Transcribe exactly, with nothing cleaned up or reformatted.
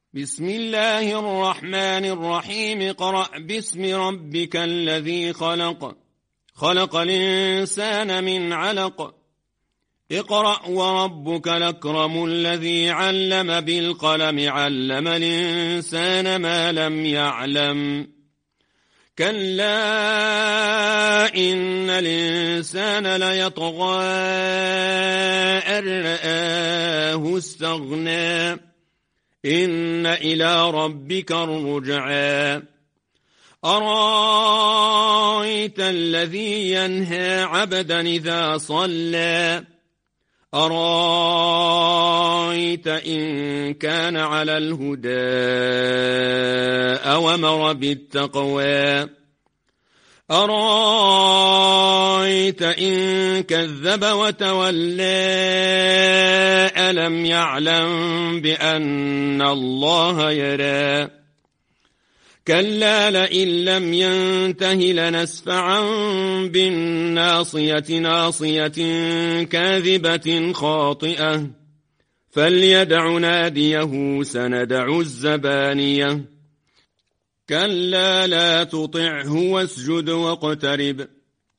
بسم الله الرحمن الرحيم اقرأ باسم ربك الذي خلق خلق الإنسان من علق اقرأ وربك الأكرم الذي علم بالقلم علم الإنسان ما لم يعلم كلا إن الإنسان ليطغى أن رآه استغنى إن إلى ربك الرجعى أرأيت الذي ينهى عبدا إذا صلى أرأيت إن كان على الهدى أوامر بالتقوى أرأيت إن كذب وتولى ألم يعلم بأن الله يرى كلا لئن لم ينته لنسفعا بالناصية ناصية كاذبة خاطئة فليدع ناديه سندع الزبانية كلا لا تطعه واسجد واقترب